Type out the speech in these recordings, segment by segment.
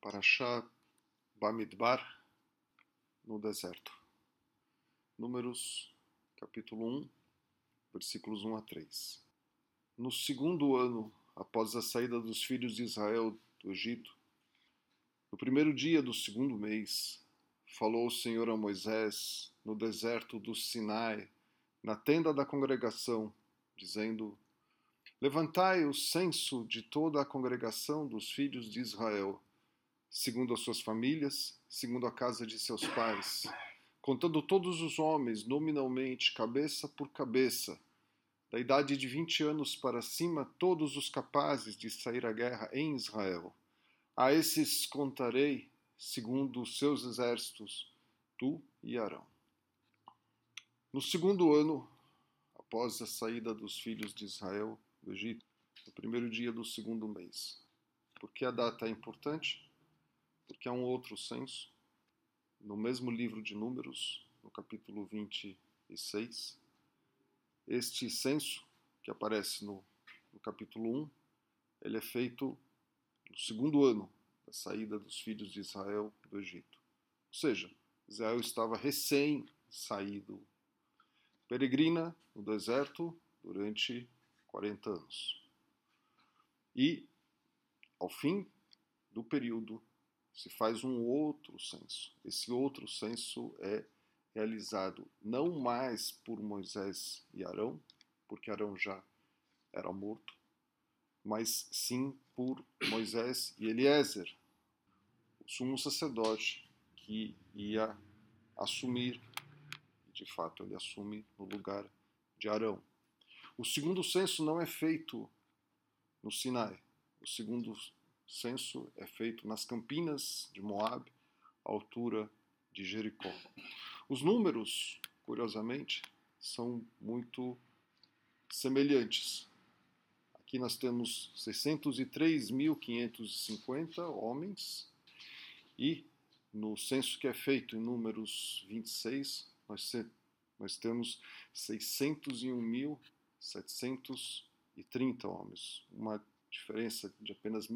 Parashá Bamidbar, no deserto. Números, capítulo 1, versículos 1 a 3. No segundo ano, após a saída dos filhos de Israel do Egito, no primeiro dia do segundo mês, falou o Senhor a Moisés no deserto do Sinai, na tenda da congregação, dizendo: Levantai o censo de toda a congregação dos filhos de Israel, segundo as suas famílias, segundo a casa de seus pais, contando todos os homens nominalmente, cabeça por cabeça, da idade de 20 anos para cima, todos os capazes de sair à guerra em Israel. A esses contarei, segundo os seus exércitos, tu e Arão. No segundo ano, após a saída dos filhos de Israel do Egito, no primeiro dia do segundo mês. Por que a data é importante? Porque há um outro censo, no mesmo livro de Números, no capítulo 26. Este censo, que aparece no capítulo 1, ele é feito no segundo ano da saída dos filhos de Israel do Egito. Ou seja, Israel estava recém-saído, peregrina no deserto durante 40 anos. E, ao fim do período, se faz um outro censo. Esse outro censo é realizado não mais por Moisés e Arão, porque Arão já era morto, mas sim por Moisés e Eliezer, o sumo sacerdote, que ia assumir, de fato ele assume no lugar de Arão. O segundo censo não é feito no Sinai. O segundo censo é feito nas campinas de Moabe, à altura de Jericó. Os números, curiosamente, são muito semelhantes. Aqui nós temos 603.550 homens e no censo que é feito em Números 26, nós temos 601.730 homens. Uma diferença de apenas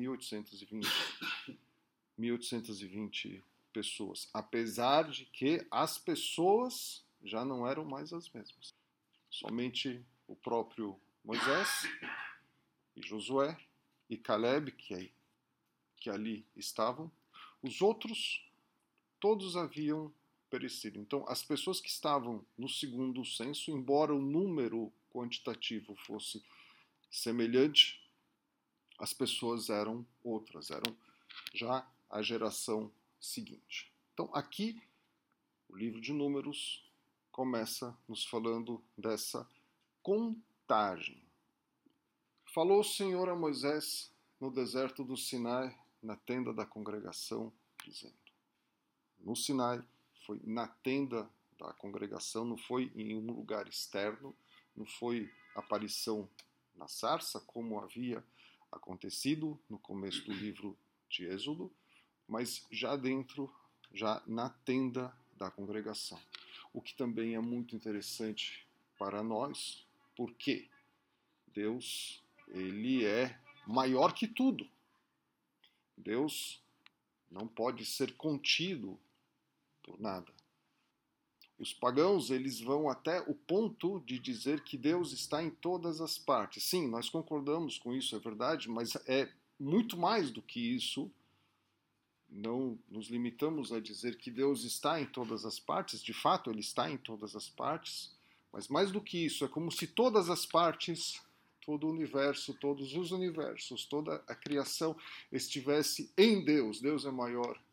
1.820 pessoas, apesar de que as pessoas já não eram mais as mesmas. Somente o próprio Moisés e Josué e Caleb, que ali estavam, os outros todos haviam perecido. Então, as pessoas que estavam no segundo censo, embora o número quantitativo fosse semelhante, as pessoas eram outras, eram já a geração seguinte. Então, aqui, o livro de Números começa nos falando dessa contagem. Falou o Senhor a Moisés no deserto do Sinai, na tenda da congregação, dizendo. No Sinai, foi na tenda da congregação, não foi em um lugar externo, não foi aparição na sarça, como havia acontecido no começo do livro de Êxodo, mas já dentro, já na tenda da congregação. O que também é muito interessante para nós, porque Deus, ele é maior que tudo. Deus não pode ser contido por nada. Os pagãos, eles vão até o ponto de dizer que Deus está em todas as partes. Sim, nós concordamos com isso, é verdade, mas é muito mais do que isso. Não nos limitamos a dizer que Deus está em todas as partes, de fato ele está em todas as partes, mas mais do que isso, é como se todas as partes, todo o universo, todos os universos, toda a criação estivesse em Deus. Deus é maior.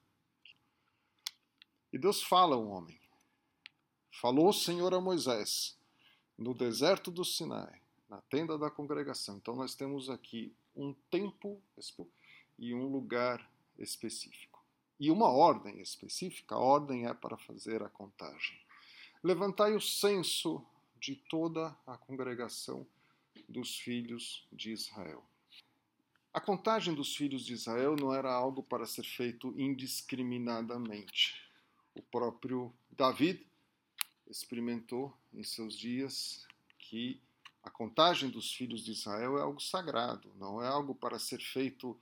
E Deus fala ao homem. Falou o Senhor a Moisés no deserto do Sinai, na tenda da congregação. Então nós temos aqui um tempo e um lugar específico. E uma ordem específica, a ordem é para fazer a contagem. Levantai o censo de toda a congregação dos filhos de Israel. A contagem dos filhos de Israel não era algo para ser feito indiscriminadamente. O próprio David experimentou em seus dias que a contagem dos filhos de Israel é algo sagrado, não é algo para ser feito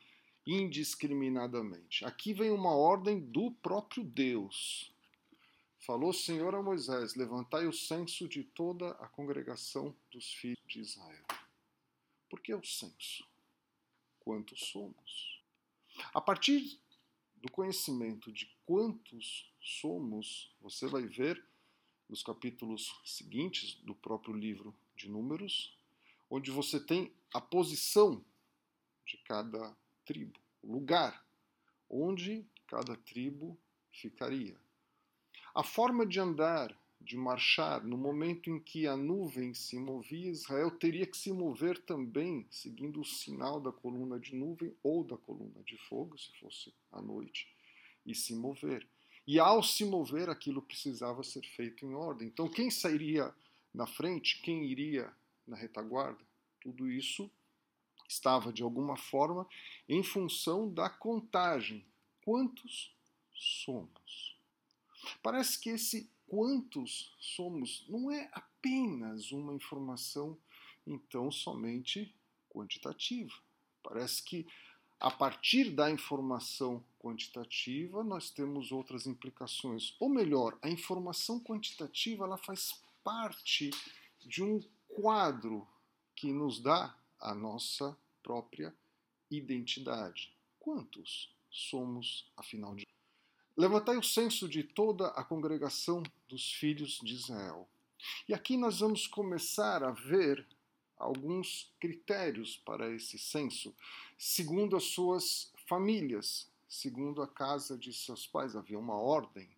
indiscriminadamente. Aqui vem uma ordem do próprio Deus. Falou o Senhor a Moisés: levantai o censo de toda a congregação dos filhos de Israel. Por que o censo? Quantos somos? A partir do conhecimento de quantos somos, você vai ver nos capítulos seguintes do próprio livro de Números, onde você tem a posição de cada tribo, o lugar onde cada tribo ficaria. A forma de andar, de marchar, no momento em que a nuvem se movia, Israel teria que se mover também, seguindo o sinal da coluna de nuvem ou da coluna de fogo, se fosse à noite, e se mover. E ao se mover, aquilo precisava ser feito em ordem. Então, quem sairia na frente, quem iria na retaguarda, tudo isso estava, de alguma forma, em função da contagem. Quantos somos? Parece que esse quantos somos não é apenas uma informação, então, somente quantitativa. Parece que, a partir da informação quantitativa, nós temos outras implicações. Ou melhor, a informação quantitativa ela faz parte de um quadro que nos dá a nossa própria identidade. Quantos somos, afinal de contas? Levantai o censo de toda a congregação dos filhos de Israel. E aqui nós vamos começar a ver alguns critérios para esse censo, segundo as suas famílias, segundo a casa de seus pais. Havia uma ordem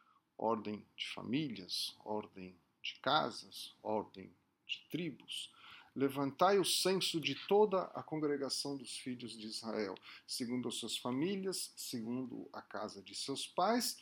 de famílias, ordem de casas, ordem de tribos. Levantai o censo de toda a congregação dos filhos de Israel, segundo as suas famílias, segundo a casa de seus pais,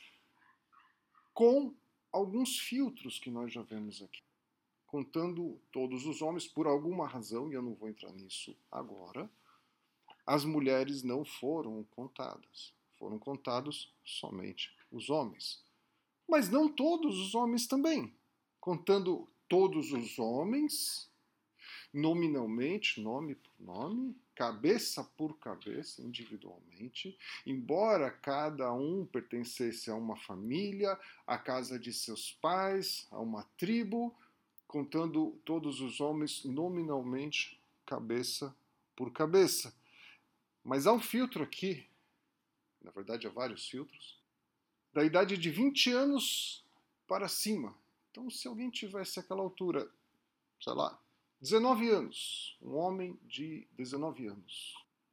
com alguns filtros que nós já vemos aqui. Contando todos os homens, por alguma razão, e eu não vou entrar nisso agora, as mulheres não foram contadas. Foram contados somente os homens. Mas não todos os homens também. Contando todos os homens, nominalmente, nome por nome, cabeça por cabeça, individualmente, embora cada um pertencesse a uma família, à casa de seus pais, a uma tribo, contando todos os homens nominalmente, cabeça por cabeça. Mas há um filtro aqui, na verdade há vários filtros, da idade de 20 anos para cima. Então, se alguém tivesse aquela altura, sei lá, 19 anos, um homem de 19 anos,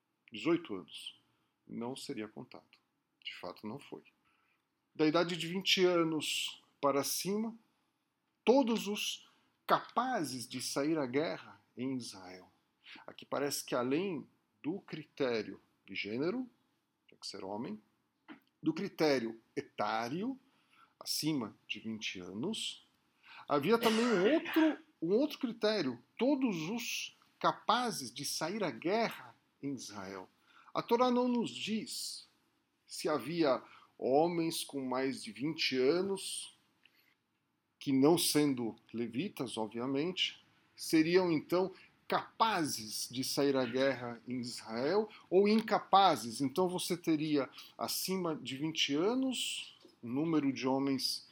18 anos, não seria contado. De fato, não foi. Da idade de 20 anos para cima, todos os capazes de sair à guerra em Israel. Aqui parece que além do critério de gênero, tem que ser homem, do critério etário, acima de 20 anos, havia também um outro critério, todos os capazes de sair à guerra em Israel. A Torá não nos diz se havia homens com mais de 20 anos, que não sendo levitas, obviamente, seriam então capazes de sair à guerra em Israel ou incapazes. Então você teria acima de 20 anos um número de homens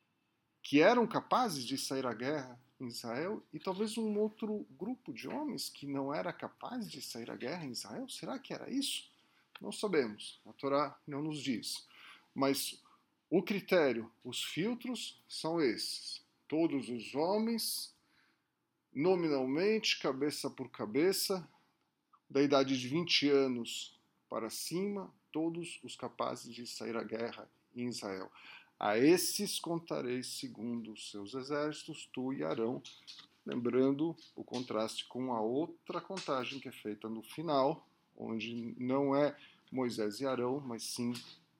que eram capazes de sair à guerra em Israel e talvez um outro grupo de homens que não era capaz de sair à guerra em Israel. Será que era isso? Não sabemos. A Torá não nos diz. Mas o critério, os filtros são esses. Todos os homens, nominalmente, cabeça por cabeça, da idade de 20 anos para cima, todos os capazes de sair à guerra em Israel. A esses contareis segundo os seus exércitos, tu e Arão, lembrando o contraste com a outra contagem que é feita no final, onde não é Moisés e Arão, mas sim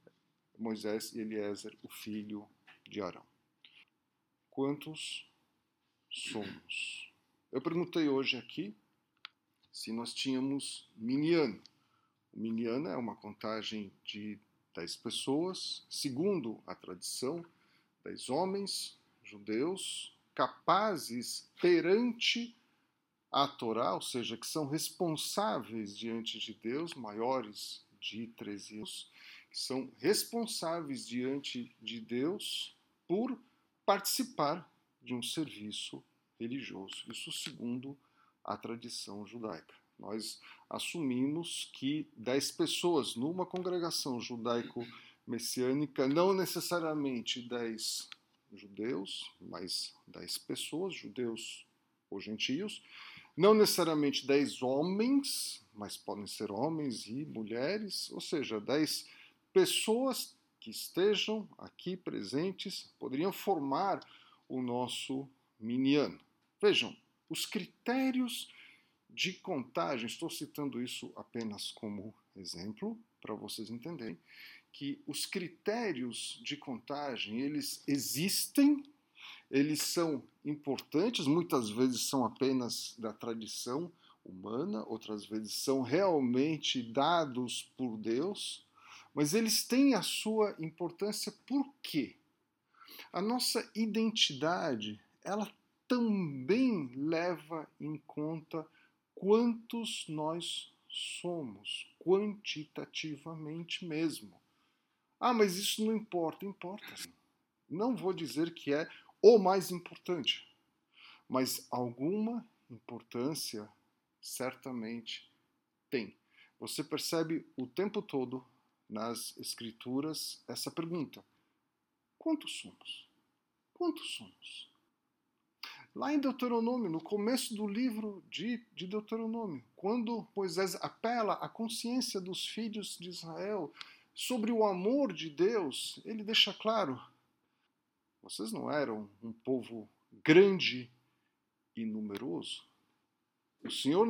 Moisés e Eliezer, o filho de Arão. Quantos somos? Eu perguntei hoje aqui se nós tínhamos miniano. O miniano é uma contagem de 10 pessoas, segundo a tradição, 10 homens judeus capazes perante a Torá, ou seja, que são responsáveis diante de Deus, maiores de 13 anos, que são responsáveis diante de Deus por participar de um serviço religioso. Isso segundo a tradição judaica. Nós assumimos que 10 pessoas numa congregação judaico-messiânica, não necessariamente 10 judeus, mas 10 pessoas, judeus ou gentios, não necessariamente 10 homens, mas podem ser homens e mulheres, ou seja, 10 pessoas que estejam aqui presentes poderiam formar o nosso minyan. Vejam, os critérios de contagem, estou citando isso apenas como exemplo, para vocês entenderem, que os critérios de contagem, eles existem, eles são importantes, muitas vezes são apenas da tradição humana, outras vezes são realmente dados por Deus, mas eles têm a sua importância. Por quê? A nossa identidade, ela também leva em conta quantos nós somos, quantitativamente mesmo. Ah, mas isso não importa. Importa sim. Não vou dizer que é o mais importante, mas alguma importância certamente tem. Você percebe o tempo todo nas Escrituras essa pergunta: quantos somos? Quantos somos? Lá em Deuteronômio, no começo do livro de Deuteronômio, quando Moisés apela à consciência dos filhos de Israel sobre o amor de Deus, ele deixa claro: vocês não eram um povo grande e numeroso? O Senhor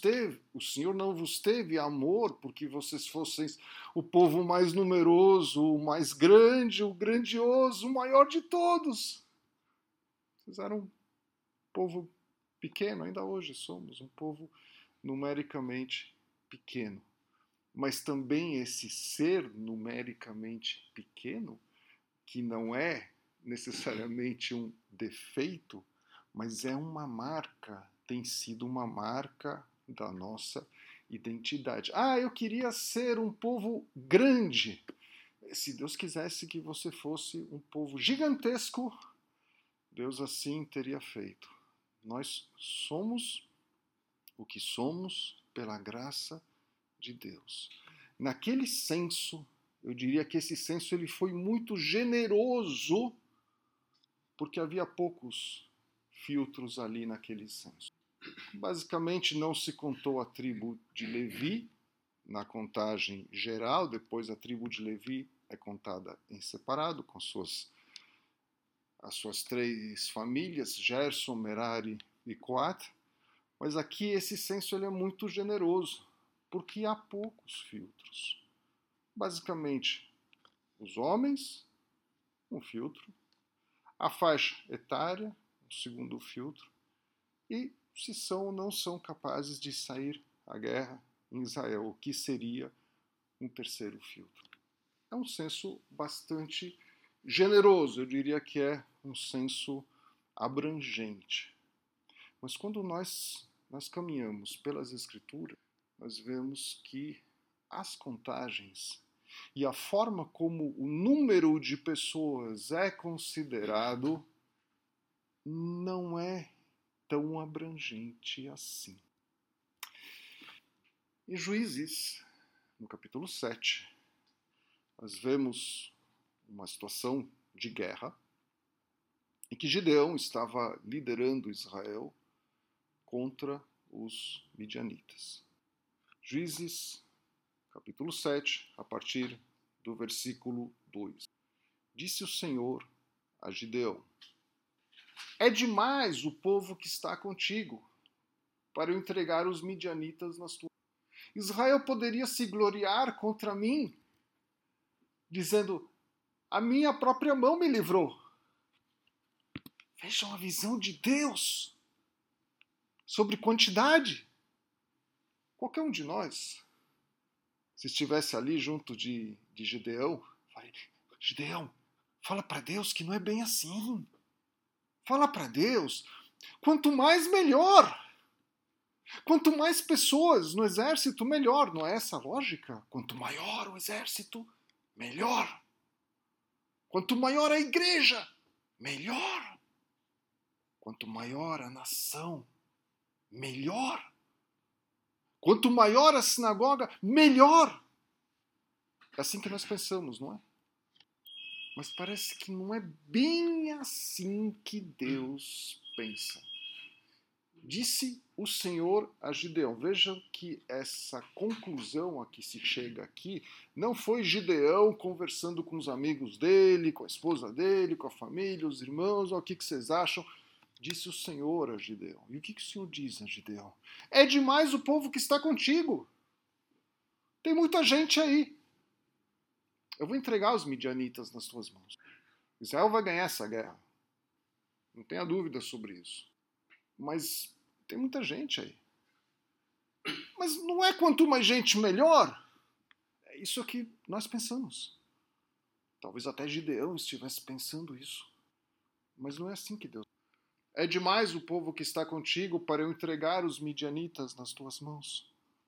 não vos teve amor porque vocês fossem o povo mais numeroso, o mais grande, o grandioso, o maior de todos. Vocês eram um povo pequeno, ainda hoje somos um povo numericamente pequeno. Mas também esse ser numericamente pequeno, que não é necessariamente um defeito, mas é uma marca, tem sido uma marca da nossa identidade. Ah, eu queria ser um povo grande. Se Deus quisesse que você fosse um povo gigantesco, Deus assim teria feito. Nós somos o que somos pela graça de Deus. Naquele senso, eu diria que esse senso ele foi muito generoso, porque havia poucos filtros ali naquele senso. Basicamente não se contou a tribo de Levi na contagem geral, depois a tribo de Levi é contada em separado, com as suas 3 famílias, Gerson, Merari e Coat, mas aqui esse censo ele é muito generoso, porque há poucos filtros. Basicamente, os homens, um filtro, a faixa etária, um segundo filtro, e se são ou não são capazes de sair à guerra em Israel, o que seria um terceiro filtro. É um censo bastante generoso, eu diria que é um censo abrangente. Mas quando nós caminhamos pelas Escrituras, nós vemos que as contagens e a forma como o número de pessoas é considerado não é tão abrangente assim. Em Juízes, no capítulo 7, nós vemos uma situação de guerra em que Gideão estava liderando Israel contra os midianitas. Juízes, capítulo 7, a partir do versículo 2. Disse o Senhor a Gideão: é demais o povo que está contigo para eu entregar os midianitas nas tuas mãos. Israel poderia se gloriar contra mim, dizendo: a minha própria mão me livrou. Vejam a visão de Deus sobre quantidade. Qualquer um de nós, se estivesse ali junto de Gideão, falaria: Gideão, fala para Deus que não é bem assim. Fala para Deus, quanto mais melhor. Quanto mais pessoas no exército, melhor. Não é essa a lógica? Quanto maior o exército, melhor. Quanto maior a igreja, melhor. Quanto maior a nação, melhor. Quanto maior a sinagoga, melhor. É assim que nós pensamos, não é? Mas parece que não é bem assim que Deus pensa. Disse o Senhor a Gideão. Vejam que essa conclusão a que se chega aqui não foi Gideão conversando com os amigos dele, com a esposa dele, com a família, os irmãos, o que vocês acham? Disse o Senhor a Gideão. E o que o Senhor diz a Gideão? É demais o povo que está contigo. Tem muita gente aí. Eu vou entregar os midianitas nas tuas mãos. Israel vai ganhar essa guerra. Não tenha dúvida sobre isso. Mas tem muita gente aí. Mas não é quanto mais gente melhor? É isso que nós pensamos. Talvez até Gideão estivesse pensando isso. Mas não é assim que Deus... É demais o povo que está contigo para eu entregar os midianitas nas tuas mãos.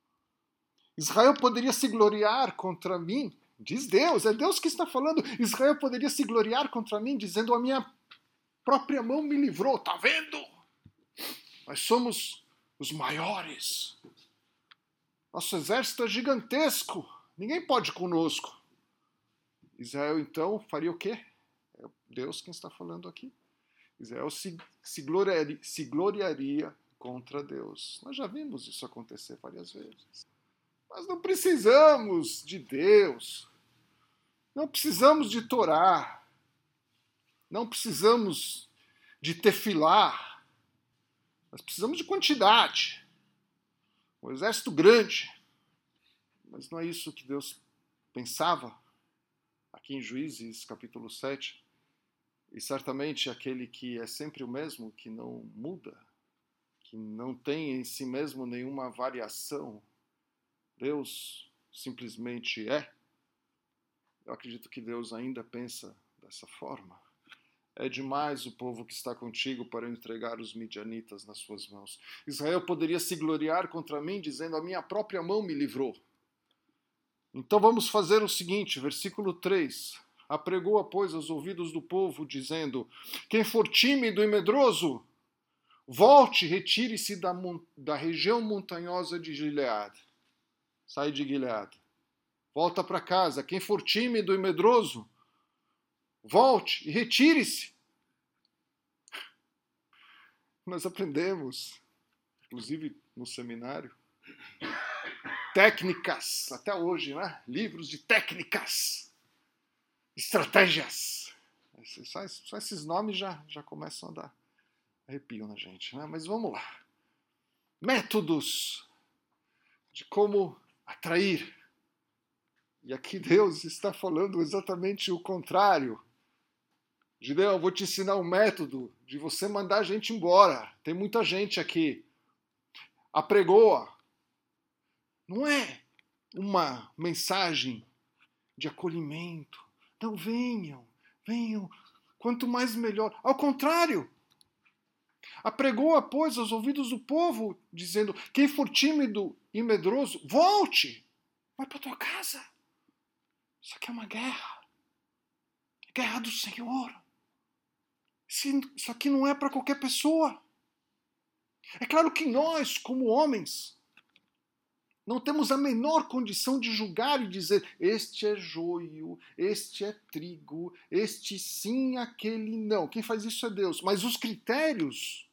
Israel poderia se gloriar contra mim, diz Deus, é Deus que está falando. Israel poderia se gloriar contra mim, dizendo: a minha própria mão me livrou, tá vendo? Nós somos os maiores. Nosso exército é gigantesco, ninguém pode conosco. Israel então faria o quê? É Deus quem está falando aqui. Israel se gloriaria contra Deus. Nós já vimos isso acontecer várias vezes. Nós não precisamos de Deus. Não precisamos de Torá. Não precisamos de tefilá. Nós precisamos de quantidade. Um exército grande. Mas não é isso que Deus pensava aqui em Juízes, capítulo 7. E certamente aquele que é sempre o mesmo, que não muda, que não tem em si mesmo nenhuma variação, Deus simplesmente é. Eu acredito que Deus ainda pensa dessa forma. É demais o povo que está contigo para eu entregar os midianitas nas suas mãos. Israel poderia se gloriar contra mim, dizendo: a minha própria mão me livrou. Então vamos fazer o seguinte, versículo 3. Apregoa, pois, aos ouvidos do povo, dizendo: quem for tímido e medroso, volte, retire-se da região montanhosa de Gileade. Sai de Gileade. Volta para casa. Quem for tímido e medroso, volte e retire-se. Nós aprendemos, inclusive no seminário, técnicas, até hoje, né? Livros de técnicas, estratégias. Só esses nomes já começam a dar arrepio na gente, né? Mas vamos lá. Métodos de como atrair. E aqui Deus está falando exatamente o contrário. Gideão, eu vou te ensinar um método de você mandar a gente embora. Tem muita gente aqui. Apregoa. Não é uma mensagem de acolhimento. Não, venham. Quanto mais melhor. Ao contrário. Apregoa, pois, aos ouvidos do povo, dizendo: quem for tímido e medroso, volte. Vai para tua casa. Isso aqui é uma guerra. Guerra do Senhor. Isso aqui não é para qualquer pessoa. É claro que nós, como homens, não temos a menor condição de julgar e dizer: este é joio, este é trigo, este sim, aquele não. Quem faz isso é Deus. Mas os critérios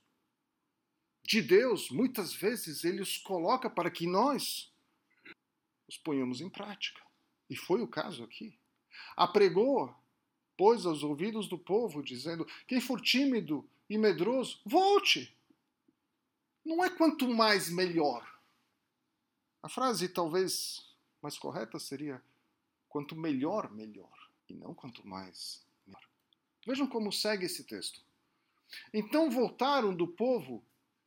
de Deus, muitas vezes, Ele os coloca para que nós os ponhamos em prática. E foi o caso aqui. Apregou, pois, aos ouvidos do povo, dizendo: quem for tímido e medroso, volte. Não é quanto mais melhor. A frase talvez mais correta seria: quanto melhor, melhor. E não quanto mais, melhor. Vejam como segue esse texto. Então voltaram do povo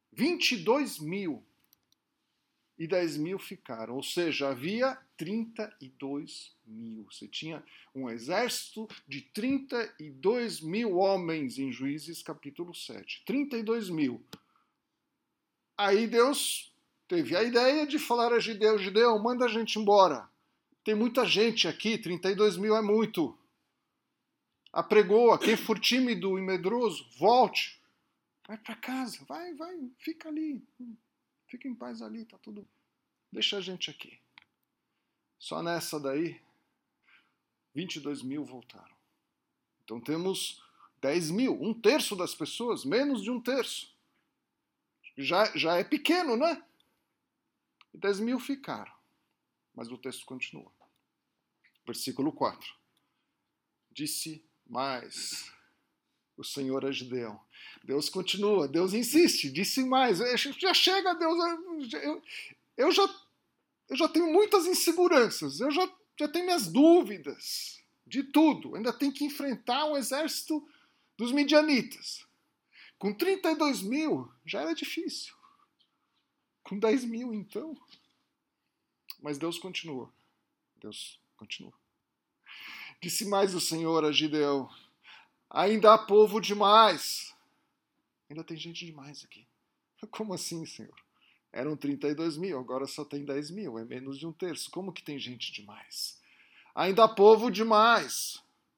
22.000 e 10.000 ficaram. Ou seja, havia 32.000. Você tinha um exército de 32.000 homens em Juízes capítulo 7. 32.000. Aí Deus teve a ideia de falar a Gideão: Gideão, manda a gente embora. Tem muita gente aqui, 32 mil é muito. Apregoa, quem for tímido e medroso, volte. Vai para casa, vai, fica ali. Fica em paz ali, tá tudo. Deixa a gente aqui. Só nessa daí, 22 mil voltaram. Então temos 10 mil, um terço das pessoas, menos de um terço. Já é pequeno, né? 10 mil ficaram. Mas o texto continua. Versículo 4. Disse mais o Senhor a Gideão. Deus continua, Deus insiste, disse mais. Já chega, Deus. Eu já tenho muitas inseguranças, eu já tenho minhas dúvidas de tudo. Ainda tenho que enfrentar um exército dos midianitas. Com 32 mil já era difícil. Com 10 mil, então. Mas Deus continua. Deus continua. Disse mais o Senhor a Gideão: ainda há povo demais. Ainda tem gente demais aqui. Como assim, Senhor? Eram 32 mil, agora só tem 10 mil, é menos de um terço. Como que tem gente demais? Ainda há povo demais.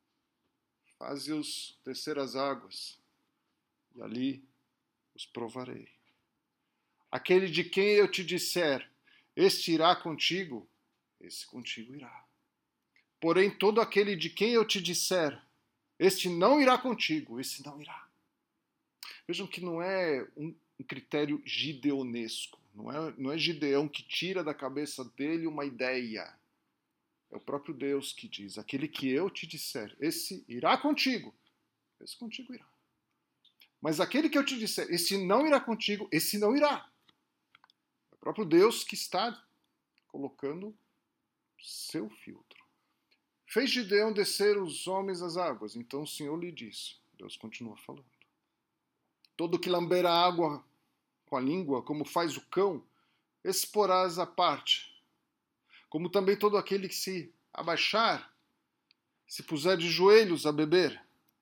Faze-os descer as águas, e ali os provarei. Aquele de quem eu te disser, este irá contigo, esse contigo irá. Porém, todo aquele de quem eu te disser, este não irá contigo, esse não irá. Vejam que não é um critério gideonesco. Não é Gideão que tira da cabeça dele uma ideia. É o próprio Deus que diz: aquele que eu te disser, esse irá contigo, esse contigo irá. Mas aquele que eu te disser, esse não irá contigo, esse não irá. É o próprio Deus que está colocando seu filtro. Fez Gideão descer os homens às águas. Então o Senhor lhe disse, Deus continua falando: todo que lamber a água com a língua, como faz o cão, esse porás à parte. Como também todo aquele que se abaixar, se puser de joelhos a beber.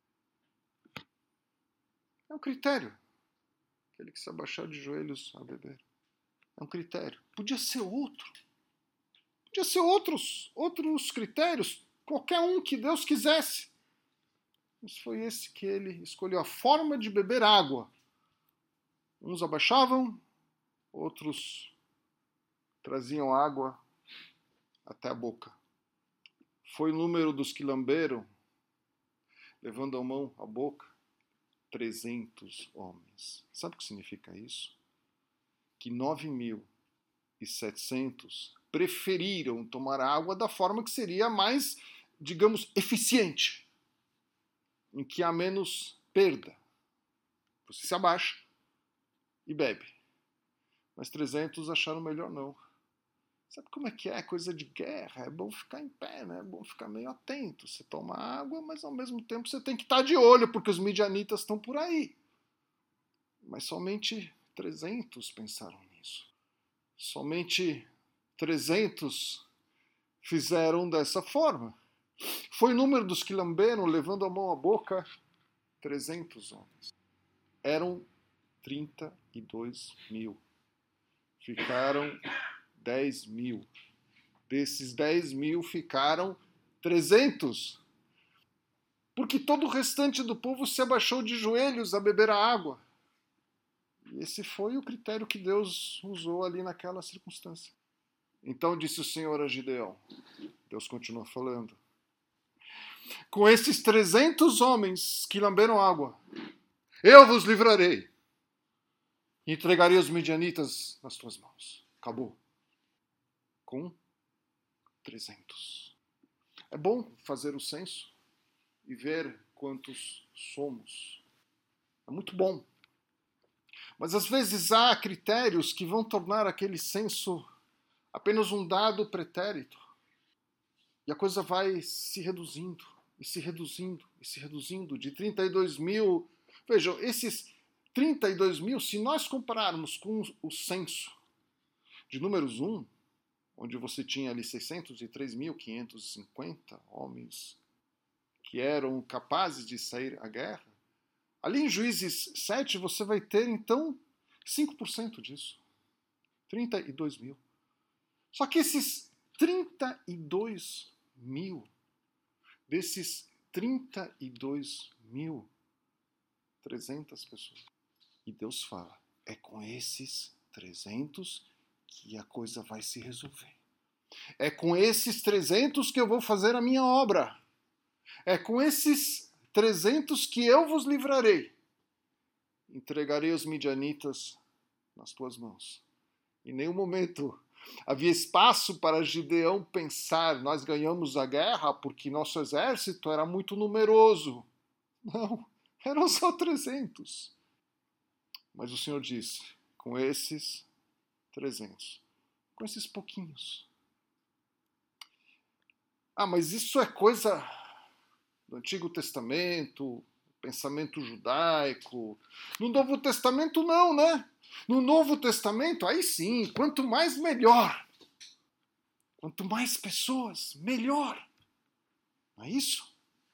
É um critério. Aquele que se abaixar de joelhos a beber. É um critério. Podia ser outro. Podia ser outros critérios. Qualquer um que Deus quisesse. Mas foi esse que ele escolheu. A forma de beber água. Uns abaixavam, outros traziam água até a boca. Foi o número dos que lamberam, levando a mão à boca, 300 homens. Sabe o que significa isso? Que 9.700 preferiram tomar água da forma que seria mais, digamos, eficiente, em que há menos perda. Você se abaixa e bebe. Mas 300 acharam melhor não. Sabe como é que é? Coisa de guerra. É bom ficar em pé, né? É bom ficar meio atento. Você toma água, mas ao mesmo tempo você tem que estar de olho, porque os midianitas estão por aí. Mas somente 300 pensaram nisso. Somente 300 fizeram dessa forma. Foi o número dos que lamberam, levando a mão à boca, 300 homens. Eram 32 mil. Ficaram 10 mil. Desses 10 mil ficaram 300. Porque todo o restante do povo se abaixou de joelhos a beber a água. E esse foi o critério que Deus usou ali naquela circunstância. Então disse o Senhor a Gideão. Deus continua falando. Com esses 300 homens que lamberam água, eu vos livrarei. E entregarei os midianitas nas tuas mãos. Acabou. Com 300. É bom fazer o censo e ver quantos somos. É muito bom. Mas às vezes há critérios que vão tornar aquele censo apenas um dado pretérito. E a coisa vai se reduzindo, e se reduzindo, e se reduzindo. De 32 mil... Vejam, esses 32 mil, se nós compararmos com o censo de Números 1, onde você tinha ali 603.550 homens que eram capazes de sair à guerra, ali em Juízes 7 você vai ter, então, 5% disso. 32 mil. Só que esses 32 mil, desses 32 mil, 300 pessoas. E Deus fala, é com esses 300 que a coisa vai se resolver. É com esses 300 que eu vou fazer a minha obra. É com esses 300 que eu vos livrarei. Entregarei os midianitas nas tuas mãos. Em nenhum momento havia espaço para Gideão pensar, nós ganhamos a guerra porque nosso exército era muito numeroso. Não, eram só 300. Mas o Senhor disse, com esses 300, com esses pouquinhos. Ah, mas isso é coisa do Antigo Testamento, pensamento judaico. No Novo Testamento não, né? No Novo Testamento, aí sim, quanto mais melhor. Quanto mais pessoas, melhor. Não é isso?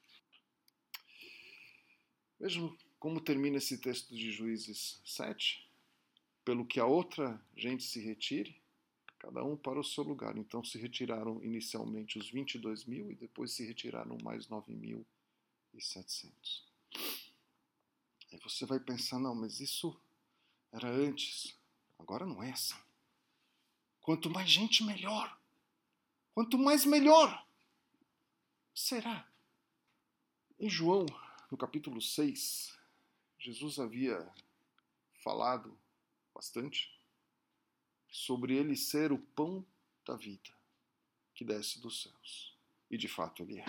Vejam como termina esse texto de Juízes 7. Pelo que a outra gente se retire, cada um para o seu lugar. Então se retiraram inicialmente os 22 mil e depois se retiraram mais 9.700. Aí você vai pensar, não, mas isso era antes. Agora não é assim. Quanto mais gente, melhor. Quanto mais, melhor. Será? Em João, no capítulo 6, Jesus havia falado bastante sobre ele ser o pão da vida que desce dos céus. E de fato ele é.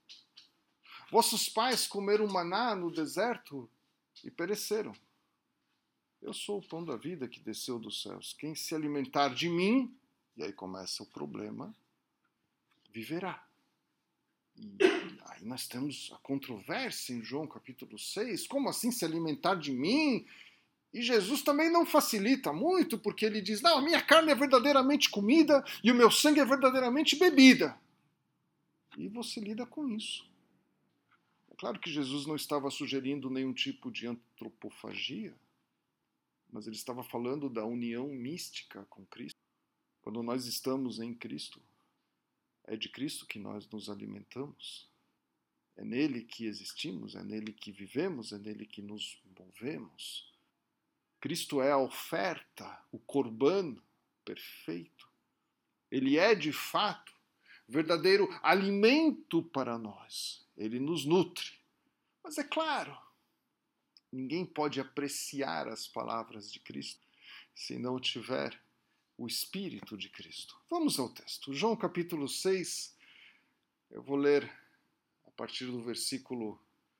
Vossos pais comeram maná no deserto e pereceram. Eu sou o pão da vida que desceu dos céus. Quem se alimentar de mim, e aí começa o problema, viverá. E aí nós temos a controvérsia em João capítulo 6. Como assim se alimentar de mim? E Jesus também não facilita muito, porque ele diz, não, a minha carne é verdadeiramente comida e o meu sangue é verdadeiramente bebida. E você lida com isso. É claro que Jesus não estava sugerindo nenhum tipo de antropofagia, mas ele estava falando da união mística com Cristo. Quando nós estamos em Cristo, é de Cristo que nós nos alimentamos. É nele que existimos, é nele que vivemos, é nele que nos movemos. Cristo é a oferta, o corban perfeito. Ele é, de fato, verdadeiro alimento para nós. Ele nos nutre. Mas é claro, ninguém pode apreciar as palavras de Cristo se não tiver o Espírito de Cristo. Vamos ao texto. João capítulo 6, eu vou ler a partir do versículo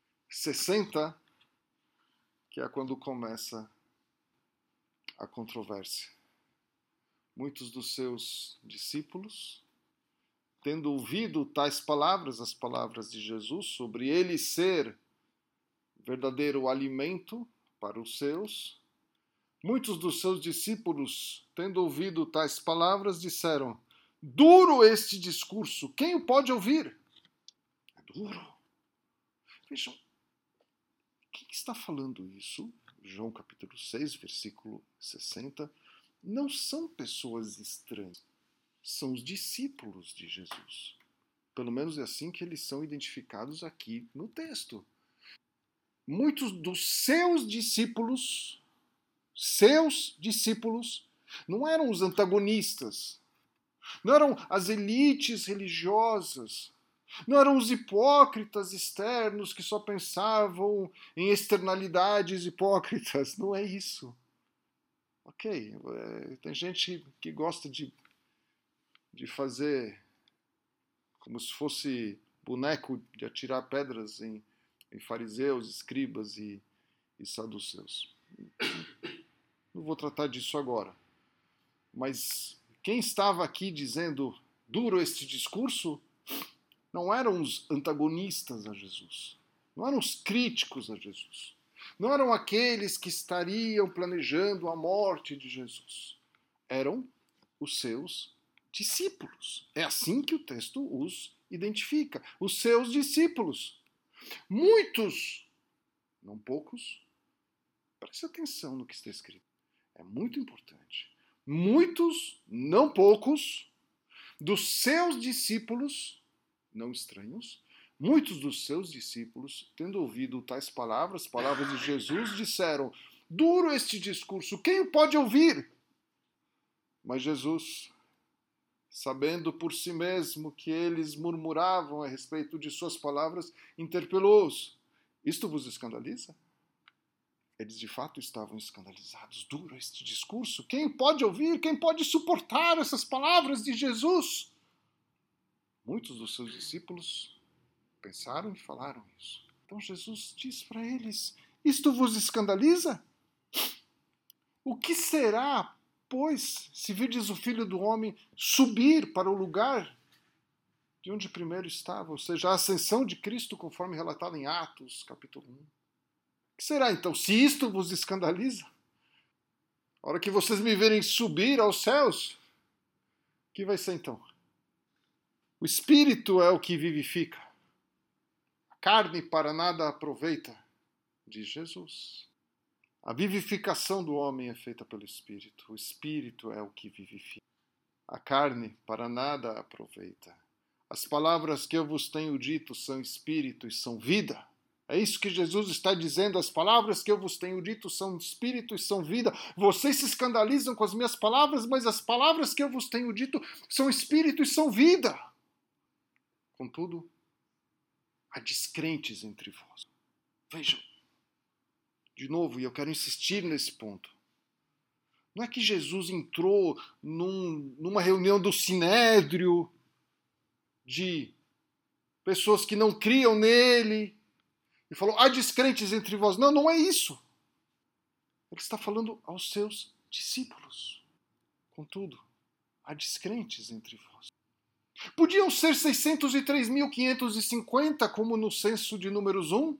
60, que é quando começa a controvérsia. Muitos dos seus discípulos, tendo ouvido tais palavras, as palavras de Jesus, sobre ele ser verdadeiro alimento para os seus, muitos dos seus discípulos, tendo ouvido tais palavras, disseram, duro este discurso, quem o pode ouvir? É duro. Vejam, quem está falando isso? João capítulo 6, versículo 60, não são pessoas estranhas, são os discípulos de Jesus. Pelo menos é assim que eles são identificados aqui no texto. Muitos dos seus discípulos, não eram os antagonistas, não eram as elites religiosas, não eram os hipócritas externos que só pensavam em externalidades hipócritas. Não é isso. Ok, tem gente que gosta de fazer como se fosse boneco de atirar pedras em fariseus, escribas e saduceus. Não vou tratar disso agora. Mas quem estava aqui dizendo duro este discurso não eram os antagonistas a Jesus, não eram os críticos a Jesus, não eram aqueles que estariam planejando a morte de Jesus, eram os seus discípulos. É assim que o texto os identifica, os seus discípulos. Muitos, não poucos, preste atenção no que está escrito, é muito importante. muitos, não poucos, dos seus discípulos, não estranhos, muitos dos seus discípulos, tendo ouvido tais palavras, palavras de Jesus, disseram: duro este discurso, quem o pode ouvir? Mas Jesus, sabendo por si mesmo que eles murmuravam a respeito de suas palavras, interpelou-os: isto vos escandaliza? Eles de fato estavam escandalizados. Duro este discurso. Quem pode ouvir? Quem pode suportar essas palavras de Jesus? Muitos dos seus discípulos pensaram e falaram isso. Então Jesus diz para eles: isto vos escandaliza? O que será, pois, se virdes o Filho do Homem subir para o lugar de onde primeiro estava? Ou seja, a ascensão de Cristo, conforme relatado em Atos, capítulo 1. O que será então, se isto vos escandaliza? A hora que vocês me verem subir aos céus, o que vai ser então? O Espírito é o que vivifica. A carne para nada aproveita, diz Jesus. A vivificação do homem é feita pelo Espírito. O Espírito é o que vivifica. A carne para nada aproveita. As palavras que eu vos tenho dito são Espírito e são vida. É isso que Jesus está dizendo. As palavras que eu vos tenho dito são Espírito e são vida. Vocês se escandalizam com as minhas palavras, mas as palavras que eu vos tenho dito são Espírito e são vida. Contudo, há descrentes entre vós. Vejam, de novo, e eu quero insistir nesse ponto. Não é que Jesus entrou numa reunião do Sinédrio de pessoas que não criam nele e falou: há descrentes entre vós. Não, não é isso. Ele está falando aos seus discípulos. Contudo, há descrentes entre vós. Podiam ser 603.550, como no censo de Números 1?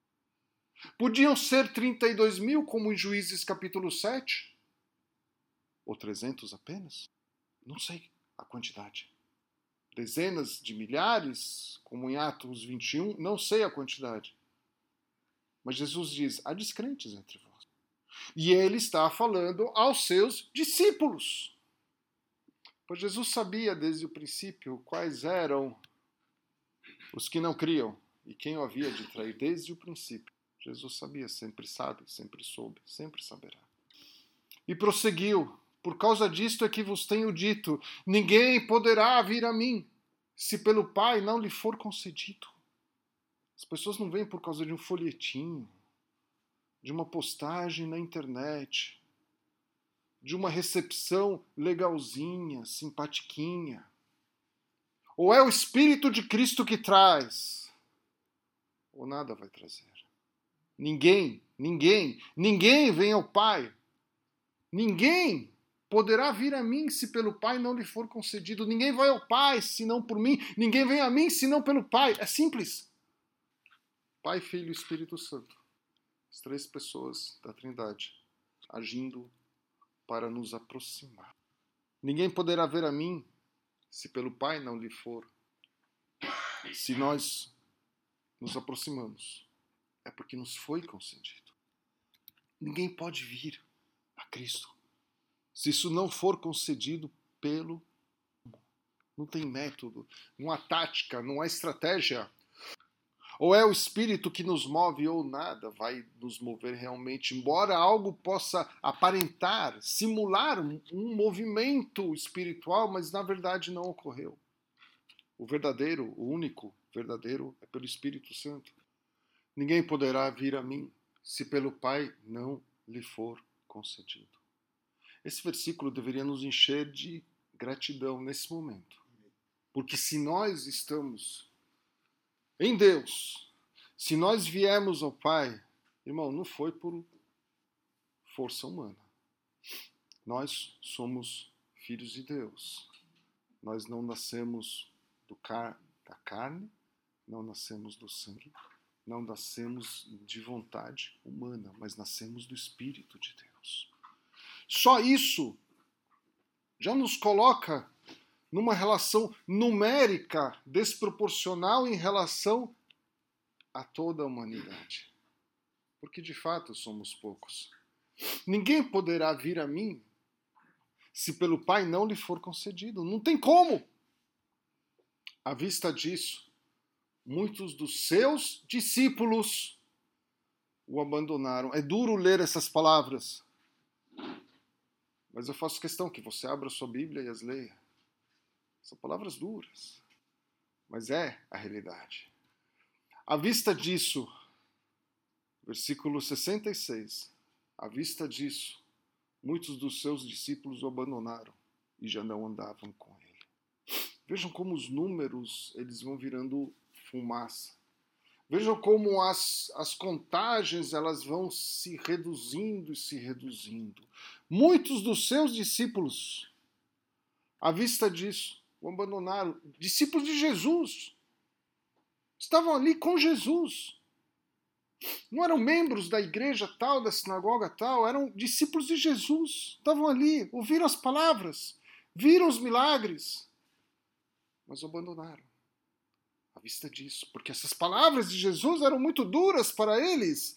Podiam ser 32.000, como em Juízes capítulo 7? Ou 300 apenas? Não sei a quantidade. Dezenas de milhares, como em Atos 21? Não sei a quantidade. Mas Jesus diz: há descrentes entre vós. E ele está falando aos seus discípulos. Pois Jesus sabia desde o princípio quais eram os que não criam e quem o havia de trair desde o princípio. Jesus sabia, sempre sabe, sempre soube, sempre saberá. E prosseguiu: por causa disto é que vos tenho dito, ninguém poderá vir a mim, se pelo Pai não lhe for concedido. As pessoas não vêm por causa de um folhetinho, de uma postagem na internet, de uma recepção legalzinha, simpatiquinha. Ou é o Espírito de Cristo que traz, ou nada vai trazer. Ninguém vem ao Pai. Ninguém poderá vir a mim se pelo Pai não lhe for concedido. Ninguém vai ao Pai senão por mim. Ninguém vem a mim senão pelo Pai. É simples. Pai, Filho e Espírito Santo. As três pessoas da Trindade agindo para nos aproximar. Ninguém poderá ver a mim se pelo Pai não lhe for. Se nós nos aproximamos, é porque nos foi concedido. Ninguém pode vir a Cristo se isso não for concedido pelo... Não tem método, não há tática, não há estratégia. Ou é o Espírito que nos move ou nada vai nos mover realmente. Embora algo possa aparentar, simular um movimento espiritual, mas na verdade não ocorreu. O verdadeiro, o único verdadeiro é pelo Espírito Santo. Ninguém poderá vir a mim se pelo Pai não lhe for concedido. Esse versículo deveria nos encher de gratidão nesse momento. Porque se nós estamos em Deus, se nós viemos ao Pai, irmão, não foi por força humana. Nós somos filhos de Deus. Nós não nascemos da carne, não nascemos do sangue, não nascemos de vontade humana, mas nascemos do Espírito de Deus. Só isso já nos coloca numa relação numérica desproporcional em relação a toda a humanidade. Porque de fato somos poucos. Ninguém poderá vir a mim se pelo Pai não lhe for concedido. Não tem como. À vista disso, muitos dos seus discípulos o abandonaram. É duro ler essas palavras, mas eu faço questão que você abra sua Bíblia e as leia. São palavras duras, mas é a realidade. À vista disso, versículo 66, à vista disso, muitos dos seus discípulos o abandonaram e já não andavam com ele. Vejam como os números eles vão virando fumaça. Vejam como as contagens elas vão se reduzindo e se reduzindo. Muitos dos seus discípulos, à vista disso, o abandonaram. Discípulos de Jesus. Estavam ali com Jesus. Não eram membros da igreja tal, da sinagoga tal, eram discípulos de Jesus. Estavam ali, ouviram as palavras, viram os milagres, mas o abandonaram. À vista disso, porque essas palavras de Jesus eram muito duras para eles.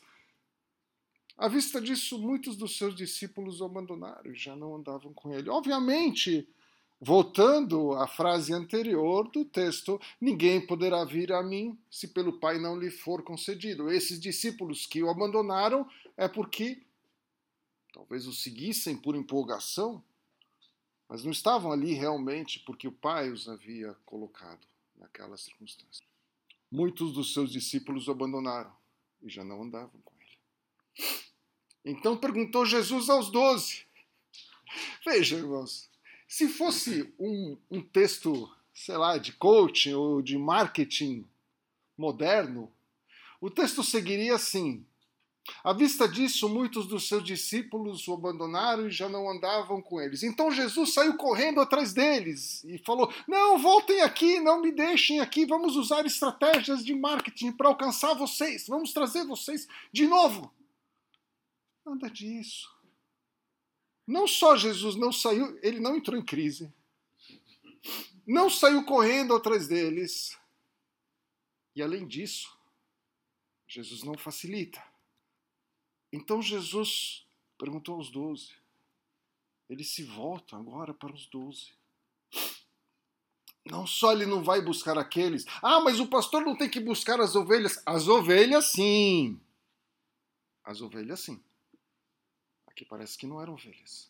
À vista disso, muitos dos seus discípulos o abandonaram e já não andavam com ele. Obviamente, voltando à frase anterior do texto, ninguém poderá vir a mim se pelo Pai não lhe for concedido. Esses discípulos que o abandonaram é porque talvez o seguissem por empolgação, mas não estavam ali realmente porque o Pai os havia colocado naquela circunstância. Muitos dos seus discípulos o abandonaram e já não andavam com ele. Então perguntou Jesus aos 12. Veja, irmãos, se fosse um texto, sei lá, de coaching ou de marketing moderno, o texto seguiria assim: à vista disso, muitos dos seus discípulos o abandonaram e já não andavam com eles. Então Jesus saiu correndo atrás deles e falou: não, voltem aqui, não me deixem aqui, vamos usar estratégias de marketing para alcançar vocês, vamos trazer vocês de novo. Nada disso. Não só Jesus não saiu, ele não entrou em crise, não saiu correndo atrás deles, e além disso, Jesus não facilita. Então Jesus perguntou aos 12. Ele se volta agora para os 12. Não só ele não vai buscar aqueles. Ah, mas o pastor não tem que buscar as ovelhas. As ovelhas sim. As ovelhas sim. Aqui parece que não eram ovelhas.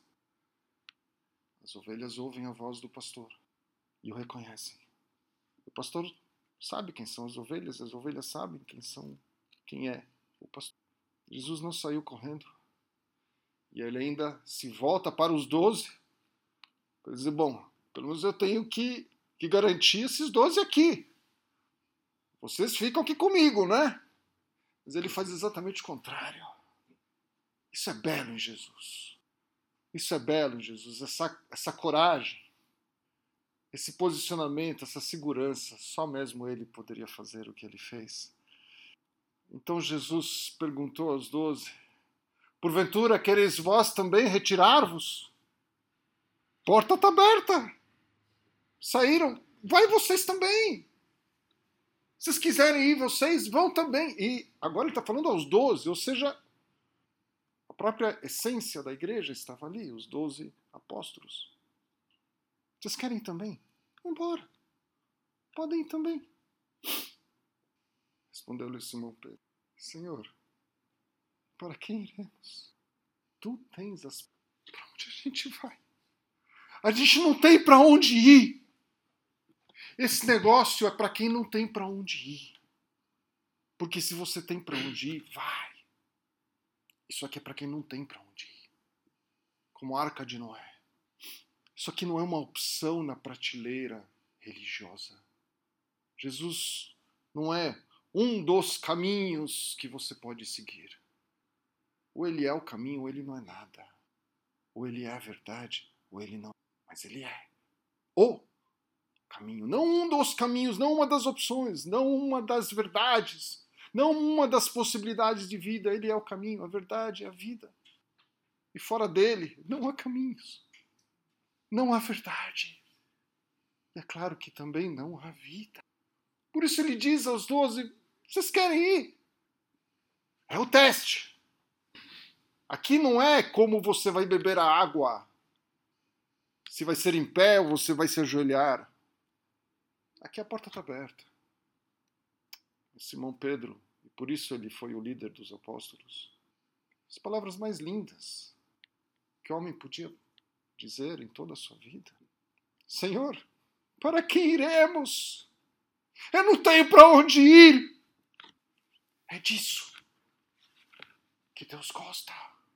As ovelhas ouvem a voz do pastor e o reconhecem. O pastor sabe quem são as ovelhas sabem quem é o pastor. Jesus não saiu correndo. E ele ainda se volta para os 12 para dizer, bom, pelo menos eu tenho que garantir esses 12 aqui. Vocês ficam aqui comigo, né? Mas ele faz exatamente o contrário. Isso é belo em Jesus. Isso é belo em Jesus. Essa coragem, esse posicionamento, essa segurança, só mesmo ele poderia fazer o que ele fez. Então Jesus perguntou aos 12, porventura quereis vós também retirar-vos? Porta está aberta. Saíram. Vai vocês também. Se vocês quiserem ir, vocês vão também. E agora ele está falando aos 12, ou seja, a própria essência da igreja estava ali, os 12 apóstolos. Vocês querem também? Vão embora. Podem ir também. Respondeu-lhe Simão Pedro, Senhor, para quem iremos? Tu tens as... Para onde a gente vai? A gente não tem para onde ir. Esse negócio é para quem não tem para onde ir. Porque se você tem para onde ir, vai. Isso aqui é para quem não tem para onde ir. Como a Arca de Noé. Isso aqui não é uma opção na prateleira religiosa. Jesus não é um dos caminhos que você pode seguir. Ou ele é o caminho, ou ele não é nada. Ou ele é a verdade, ou ele não. Mas ele é o caminho. Não um dos caminhos, não uma das opções, não uma das verdades, não uma das possibilidades de vida. Ele é o caminho, a verdade, a vida. E fora dele, não há caminhos. Não há verdade. E é claro que também não há vida. Por isso ele diz aos 12, vocês querem ir? É o teste. Aqui não é como você vai beber a água. se vai ser em pé ou você vai se ajoelhar. Aqui a porta está aberta. Simão Pedro, e por isso ele foi o líder dos apóstolos. As palavras mais lindas que o homem podia dizer em toda a sua vida. Senhor, para que iremos? Eu não tenho para onde ir. É disso que Deus gosta.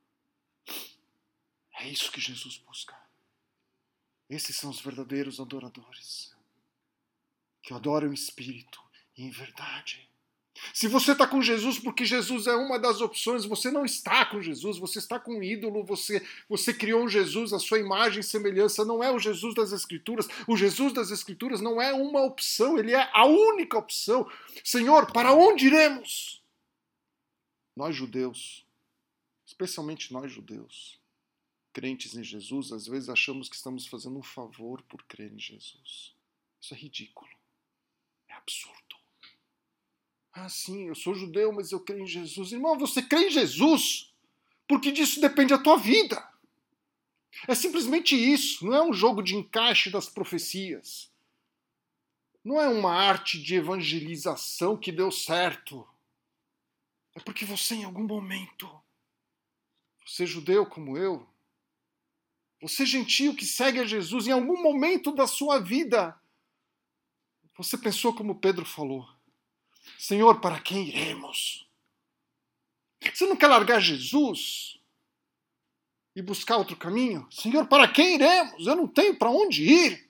É isso que Jesus busca. Esses são os verdadeiros adoradores, que adoram em espírito e em verdade. Se você está com Jesus porque Jesus é uma das opções, você não está com Jesus, você está com um ídolo, você criou um Jesus, a sua imagem e semelhança, não é o Jesus das Escrituras. O Jesus das Escrituras não é uma opção, ele é a única opção. Senhor, para onde iremos? Nós judeus, especialmente nós judeus, crentes em Jesus, às vezes achamos que estamos fazendo um favor por crer em Jesus. Isso é ridículo, é absurdo. Ah, sim, eu sou judeu, mas eu creio em Jesus. Irmão, você crê em Jesus porque disso depende a tua vida. É simplesmente isso. Não é um jogo de encaixe das profecias. Não é uma arte de evangelização que deu certo. É porque você, em algum momento, você judeu como eu, você gentio que segue a Jesus, em algum momento da sua vida, você pensou como Pedro falou. Senhor, para quem iremos? Você não quer largar Jesus e buscar outro caminho? Senhor, para quem iremos? Eu não tenho para onde ir.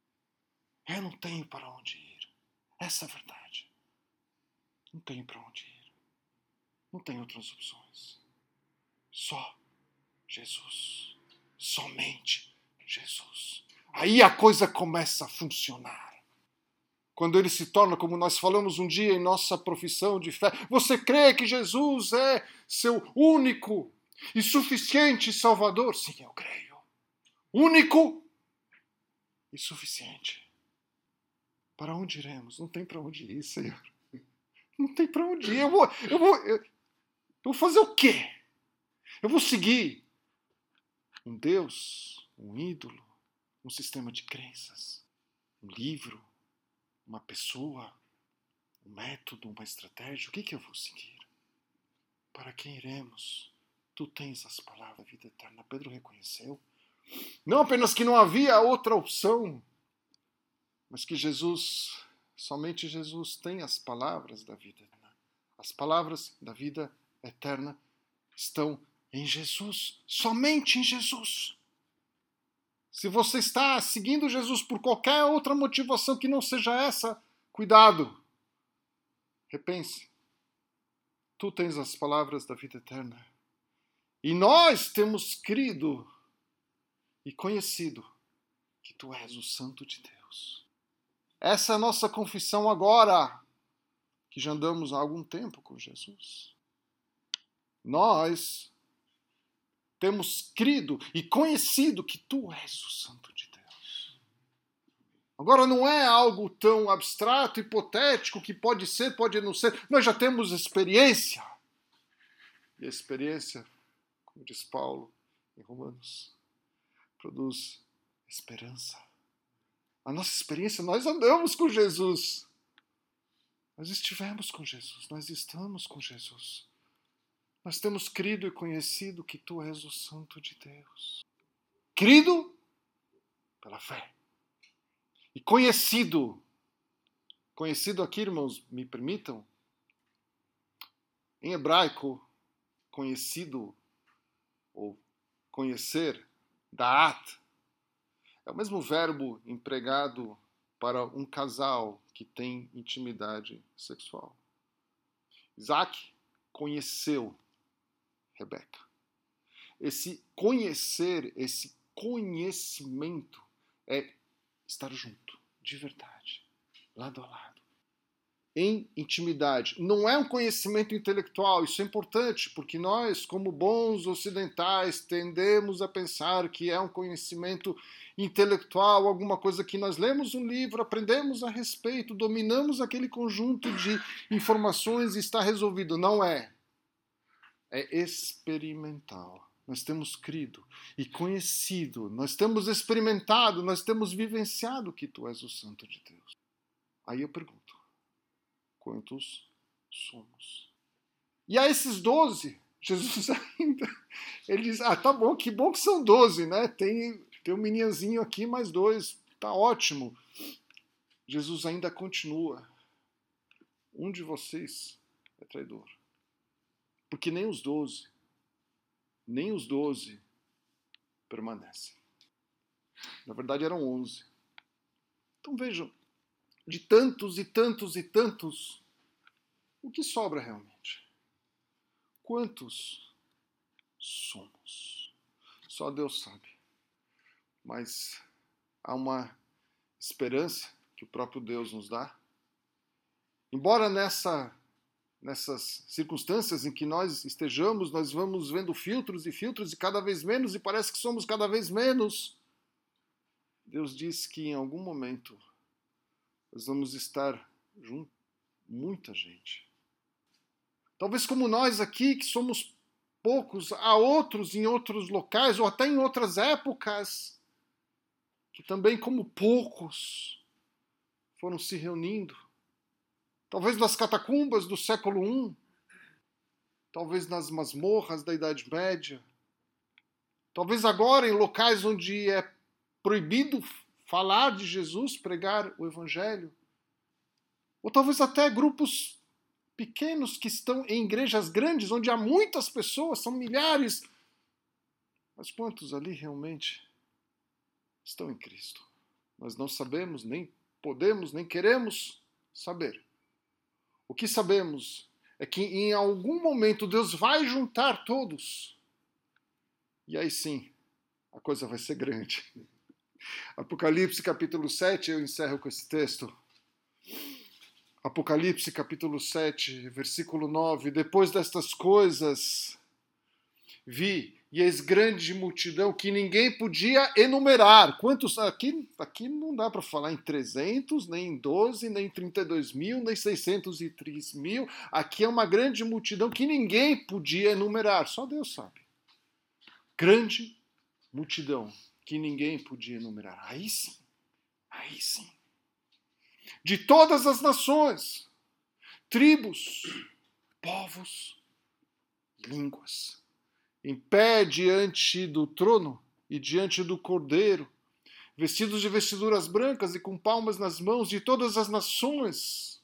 Eu não tenho para onde ir. Essa é a verdade. Não tenho para onde ir. Não tem outras opções. Só Jesus. Somente Jesus. Aí a coisa começa a funcionar. Quando ele se torna, como nós falamos um dia em nossa profissão de fé, você crê que Jesus é seu único e suficiente Salvador? Sim, eu creio. Único e suficiente. Para onde iremos? Não tem para onde ir, Senhor. Não tem para onde ir. Eu vou fazer o quê? Eu vou seguir um Deus, um ídolo, um sistema de crenças, um livro, uma pessoa, um método, uma estratégia? O que eu vou seguir? Para quem iremos? Tu tens as palavras da vida eterna. Pedro reconheceu. Não apenas que não havia outra opção, mas que Jesus, somente Jesus tem as palavras da vida eterna. As palavras da vida eterna estão em Jesus, somente em Jesus. Se você está seguindo Jesus por qualquer outra motivação que não seja essa, cuidado. Repense. Tu tens as palavras da vida eterna. E nós temos crido e conhecido que tu és o Santo de Deus. Essa é a nossa confissão agora, que já andamos há algum tempo com Jesus. Nós temos crido e conhecido que tu és o Santo de Deus. Agora não é algo tão abstrato, hipotético, que pode ser, pode não ser. Nós já temos experiência. E a experiência, como diz Paulo em Romanos, produz esperança. A nossa experiência, nós andamos com Jesus. Nós estivemos com Jesus, nós estamos com Jesus. Nós temos crido e conhecido que tu és o Santo de Deus. Crido pela fé. E conhecido. Conhecido aqui, irmãos, me permitam. Em hebraico, conhecido ou conhecer, da'at, é o mesmo verbo empregado para um casal que tem intimidade sexual. Isaac conheceu Rebeca. Esse conhecer, esse conhecimento é estar junto, de verdade, lado a lado, em intimidade. Não é um conhecimento intelectual, isso é importante, porque nós, como bons ocidentais, tendemos a pensar que é um conhecimento intelectual, alguma coisa que nós lemos um livro, aprendemos a respeito, dominamos aquele conjunto de informações e está resolvido. Não é. É experimental. nós temos crido e conhecido, nós temos experimentado, nós temos vivenciado que tu és o Santo de Deus. Aí eu pergunto, quantos somos? E a esses 12, Jesus ainda, ele diz, tá bom que são 12, né? Tem um meninazinho aqui, mais 2, tá ótimo. Jesus ainda continua, um de vocês é traidor. Porque nem os 12 permanecem. Na verdade eram 11. Então vejam, de tantos e tantos e tantos, o que sobra realmente? Quantos somos? Só Deus sabe. Mas há uma esperança que o próprio Deus nos dá. Embora nessas circunstâncias em que nós estejamos, nós vamos vendo filtros e cada vez menos, e parece que somos cada vez menos. Deus diz que em algum momento nós vamos estar junto, muita gente. Talvez como nós aqui, que somos poucos, há outros em outros locais, ou até em outras épocas, que também como poucos foram se reunindo. Talvez nas catacumbas do século I, talvez nas masmorras da Idade Média, talvez agora em locais onde é proibido falar de Jesus, pregar o Evangelho, ou talvez até grupos pequenos que estão em igrejas grandes, onde há muitas pessoas, são milhares, mas quantos ali realmente estão em Cristo? Nós não sabemos, nem podemos, nem queremos saber. O que sabemos é que em algum momento Deus vai juntar todos. E aí sim, a coisa vai ser grande. Apocalipse capítulo 7, eu encerro com esse texto. Apocalipse capítulo 7, versículo 9. Depois destas coisas, vi, e eis grande multidão que ninguém podia enumerar. Quantos? Aqui não dá para falar em 300, nem em 12, nem em 32 mil, nem 603 mil. Aqui é uma grande multidão que ninguém podia enumerar. Só Deus sabe. Grande multidão que ninguém podia enumerar. Aí sim. De todas as nações, tribos, povos, línguas, em pé diante do trono e diante do Cordeiro, vestidos de vestiduras brancas e com palmas nas mãos, de todas as nações,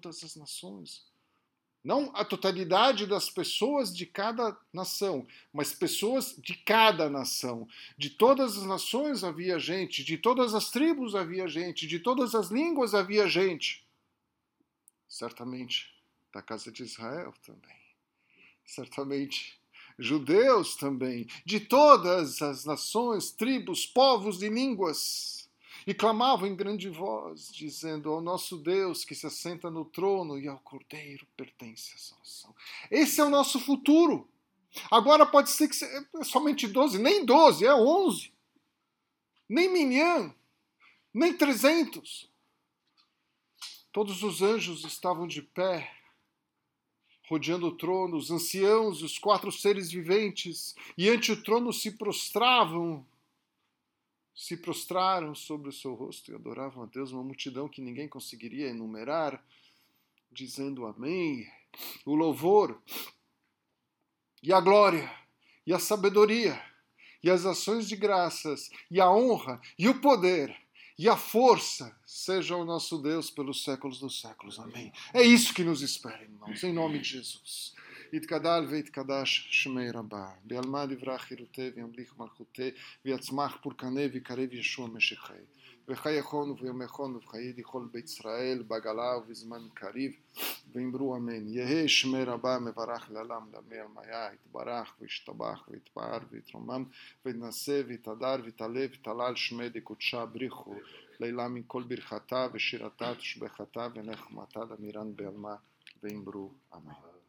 não a totalidade das pessoas de cada nação, mas pessoas de cada nação. De todas as nações havia gente, de todas as tribos havia gente, de todas as línguas havia gente. Certamente da casa de Israel também. Certamente judeus também, de todas as nações, tribos, povos e línguas. E clamavam em grande voz, dizendo: ao nosso Deus que se assenta no trono e ao Cordeiro pertence a salvação. Esse é o nosso futuro. Agora pode ser que é somente 12, nem 12, é 11. Nem minhã, nem 300. Todos os anjos estavam de pé, rodeando o trono, os anciãos, os 4 seres viventes, e ante o trono se prostraram sobre o seu rosto e adoravam a Deus, uma multidão que ninguém conseguiria enumerar, dizendo amém. O louvor e a glória e a sabedoria e as ações de graças e a honra e o poder e a força seja o nosso Deus pelos séculos dos séculos. Amém. É isso que nos espera, irmãos, em nome de Jesus. יתגדל ויתקדש שמי רבה, בעלמא דברה חירותי וימליך מלכותי ויצמח פורקני ויקרב ישוע משיחי. וחייכון וביומכון ובחיי לכל בית ישראל בגלה ובזמן קריב ואמרו אמן. יהא שמי רבה מברך לעולם לעמי עלמיה, יתברך וישתבח ויתפאר ויתרומם ויתנשא ויתהדר ויתעלה ויתהלל שמי דקודשה בריחו לילה מכל ברכתה ושירתה תשבחתה ונחמתה למירן בעלמא ואמרו אמן.